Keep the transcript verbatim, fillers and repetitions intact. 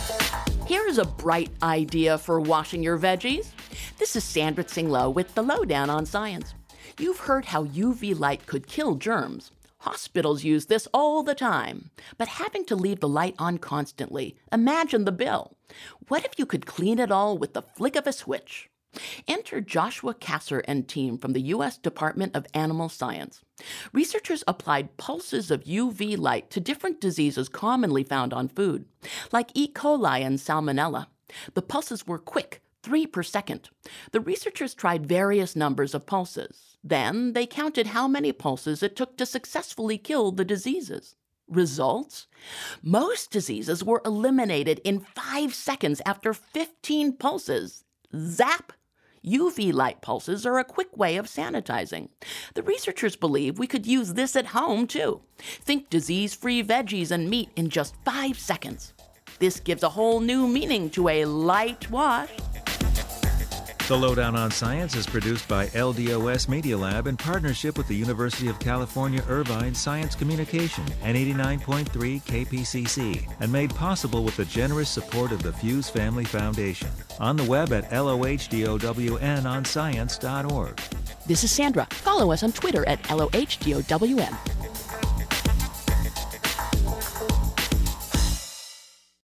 Here's a bright idea for washing your veggies. This is Sandra Tsing-Loh with the Lowdown on Science. You've heard how U V light could kill germs. Hospitals use this all the time. But having to leave the light on constantly, imagine the bill. What if you could clean it all with the flick of a switch? Enter Joshua Kasser and team from the U S Department of Animal Science. Researchers applied pulses of U V light to different diseases commonly found on food, like E. coli and Salmonella. The pulses were quick, three per second. The researchers tried various numbers of pulses. Then they counted how many pulses it took to successfully kill the diseases. Results? Most diseases were eliminated in five seconds after fifteen pulses. Zap! U V light pulses are a quick way of sanitizing. The researchers believe we could use this at home, too. Think disease-free veggies and meat in just five seconds. This gives a whole new meaning to a light wash. The Lowdown on Science is produced by L D O S Media Lab in partnership with the University of California, Irvine Science Communication and eighty-nine point three K P C C, and made possible with the generous support of the Fuse Family Foundation. On the web at L O H D O W N on science dot org. This is Sandra. Follow us on Twitter at L O H D O W N.